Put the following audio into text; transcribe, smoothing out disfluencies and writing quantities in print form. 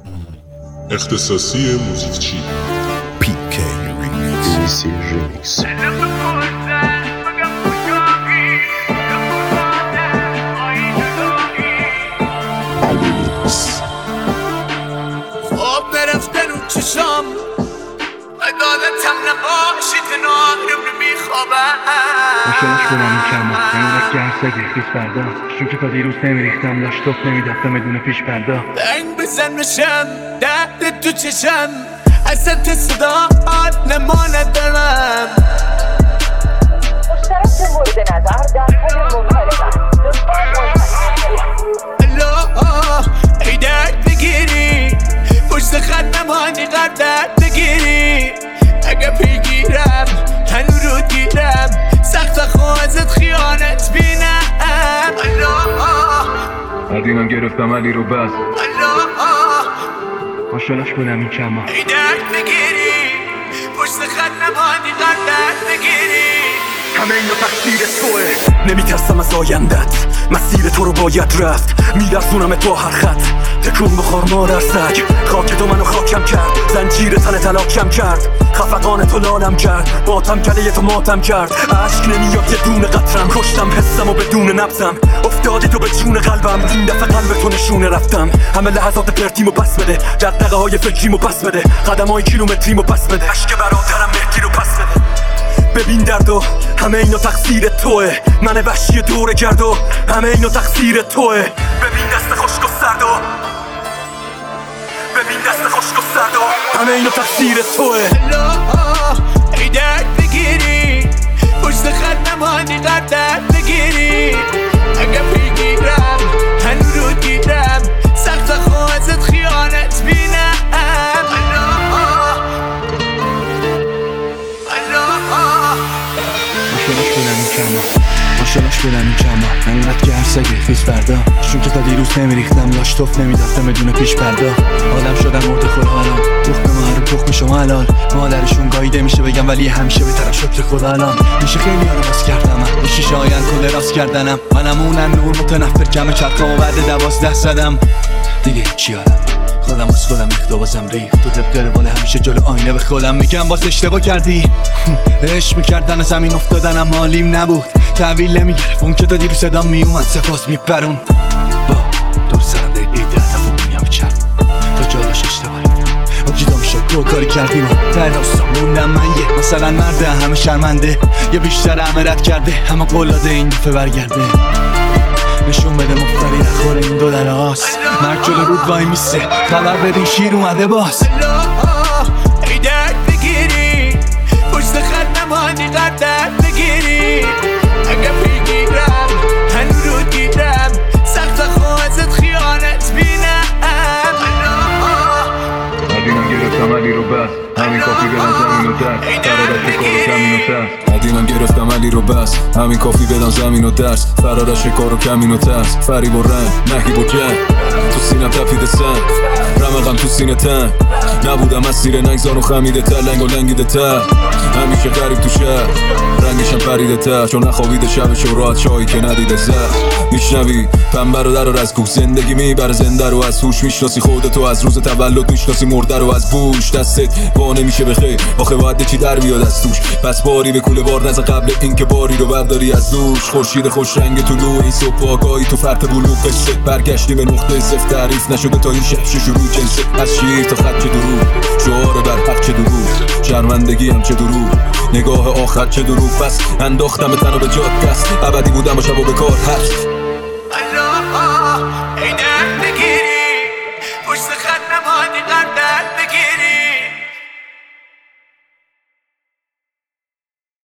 اختصاصی موزیکچی PK Remix. خواب نرفته رو چشام عدالتم نباشی کنار میخوابم ماشالش کنم این کما اینقدر گرسگه خیس بردا چون که تا دیروز نمیریختم لاش توف نمیدفتم بدون پیش پردا دنگ بزن بشم درد تو چشم حسد صداعت نمانه دارم مشترک مورد نظر در خود منطقه الله ای درد بگیری پشت خط نمانی قرد درد بگیری اگه پیگیرم هنو رو گیرم سخت خوازت خیانت بینم الله قدیمم گرفتم علی رو بس الله ماشالش کنم این کما ای درد بگیری پشت خط نمانی قرد درد بگیری همه اینو تقصیر توه نمیترسم از آیندت مسیر تو رو باید رفت میلرزونم تو هر خط تکون بخور مادر سگ خاک تو منو خاکم کرد زنجیر تن تلاکم کرد خفقان تو لالم کرد ماتم کله تو ماتم کرد عشق نمیاد یه دونه قطرم کشتم حسم و بدون نبزم افتادی تو به جون قلبم این دفعه قلب تو نشونه رفتم همه لحظات پرتیمو پس بده دغدغه های فکریمو پس بده قدم های کیلومتریمو پس بده عشق برادرم مهدی رو پس بده ببین دردو همه اینا تقصیر توه من وحشی دوره گردو همه اینا تقصیر توه ببین دست خشک و سردو ببین دست خشک و سردو همه اینا تقصیر توه الله ای درد بگیری پشت خط نمانی قرد درد بگیری اگه پیگیرم هنو رو گیرم سخت خوازت خیانت بینم ماشالش کنم این کما انقدر گرسگه خیس بردا چون که تا دیروز نمیریختم لاش توف نمیدفتم بدون پیش پردا آدم شدم مرد خدا الان تخم محروم تخم شما حلال مادرشون گاییده میشه بگم ولی همیشه به طرف شکر خدا الان میشه خیلی رو باز کردم من شیشه آین کل راست کردنم منم اونم نور متنفر کم چرخم و بعد 12 زدم دیگه چی آدم خودم از خودم اختباسم ریخت تو طبق روال همیشه جلو آینه به خودم میگم باز اشتباه کردی عشق میکردن زمین افتادنم حالیم نبود تحویل نمیگرفت اون که تا دیرو صدام میومد سپاس میپرون با دور سرم ده ایده هدف میام چرم تا جالش اشتباه آجیدام شد کاری کردیم در راستان موندم من یه مثلا مرده همه شرمنده یه بیشتر همه رد کرده همه قلاده این دفعه برگرده نشون بده مفتری نخوره این دو در آس مرد جلو رود وای میسته خبر بدین شیر اومده باز الله ای درد بگیری پشت خط نمانی قرد درد بگیری اگه پیگیرم هنو رو گیرم سخت خوازت خیانت بینم قدیمم گرفتم علی رو بس همین کافی بدن زمین و درس فرادش کار و کمین و ترس قدیمم گرفتم علی رو بس همین کافی بدن زمین و درس فرادش کار و کمین و ترس فریب و رنگ نهیب و جنگ تو سینم تپیده سنگ رمقم تو سینه تنگ نبودم از سیر نگذار و خمیده تر لنگ و لنگیده تر همیشه غریب تو شهر رنگشم پریده تر چون نخوابیده شبش و راحت شایی که ندیده زر میشنوی پنبه رو در و رزگو زندگی میبره زنده رو از هوش میشناسی خودتو از روز تولد میشناسی مرده رو از بوش دستت با نمیشه بخیر آخه باید چی در بیاد از توش پس باری به کوله بار نزد قبل اینکه باری رو برداری از دوش خورشید خوش رنگ طلوع این صبح آگاهی تو فرط بلوغ قصه برگشتی به نقطه صفر تعریف نشده تا این شب شروع جنسه از شیر تا خط چه دروغ شعار بر حق چه دروغ شرمندگی هم چه دروغ نگاه آخر چه دروغ پس انداختم تنو به جاد دست ابدی بودم و شب و به کار هست الله ای درد بگیری پشت خط نمانی قرد